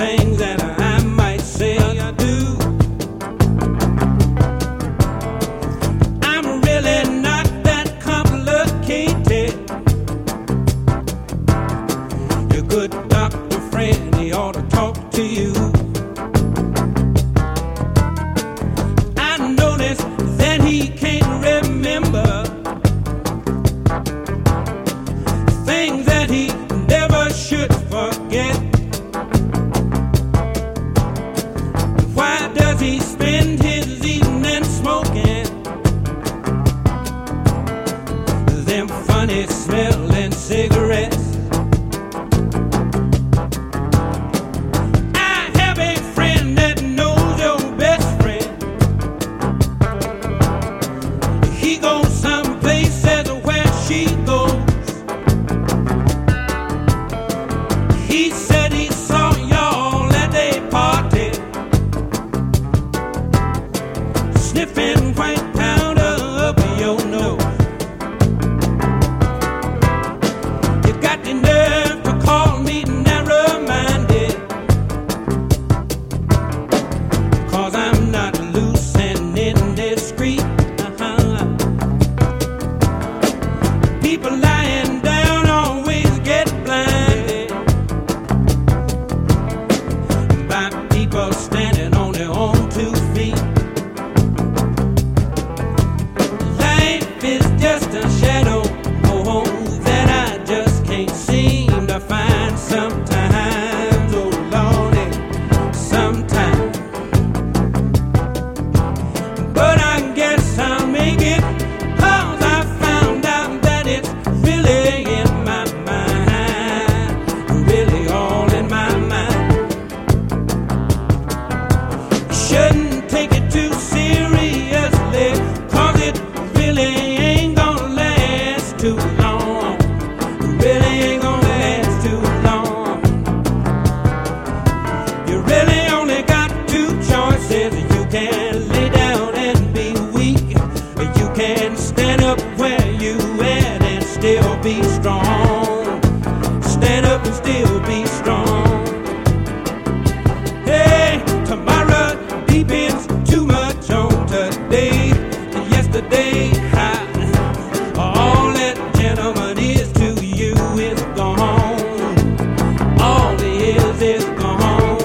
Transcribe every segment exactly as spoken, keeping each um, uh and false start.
things that I might say or do. I'm really not that complicated. Your good doctor friend, he ought to talk to you. I noticed that he can't remember things that he never should forget. Why does he spend his evening smoking them funny smelling cigarettes? I have a friend that knows your best friend. He goes some places where she goes. He said he saw y'all at a party, sniffing white powder up your nose. You got the nerve to call me narrow-minded, 'cause I'm not loose and indiscreet. Uh-huh. People lying down always get blinded by people standing on their own two feet. Life is just a shadow, oh, that I just can't seem to find sometimes, oh Lordy, sometimes. But I guess I'll make it, 'cause I found out that it's really in my mind, really all in my mind. Shouldn't take it too seriously, 'cause it really ain't gonna last too long. Really ain't gonna last too long. You really only got two choices. You can lay down and be weak, or you can stand up where you at and still be strong. Stand up and still be strong. Hey, tomorrow depends too much on today. And yesterday, ha, all that gentleman is to you is gone. All he is is gone.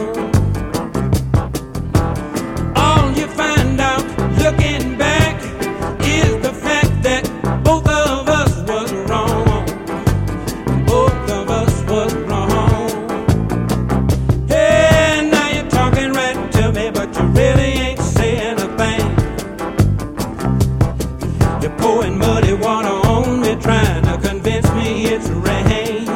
All you find out looking back is the fact that both of us was wrong. Both of us was wrong. Hey, now you're talking right to me, but you really ain't saying a thing. You're pouring muddy water on me, trying to convince me it's rain.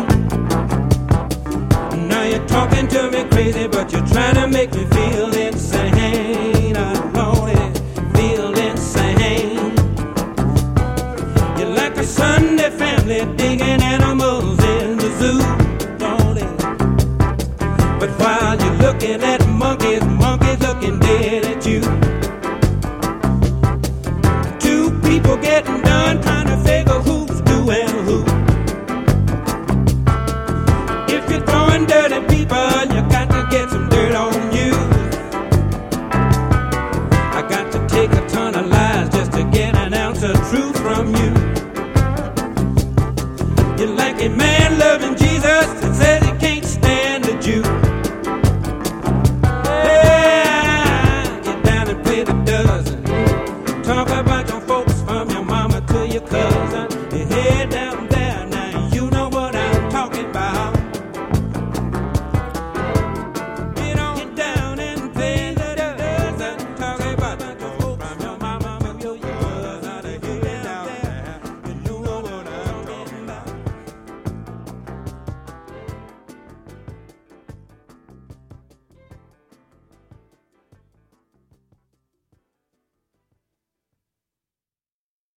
Now you're talking to me crazy, but you're trying to make me feel insane. I know it, feel insane. You're like a Sunday family digging animals in the zoo, don't it? But while you're looking at monkeys, monkeys looking dead at you. Two people getting done trying to figure who's doing who. If you're throwing dirty people, you got to get some dirt on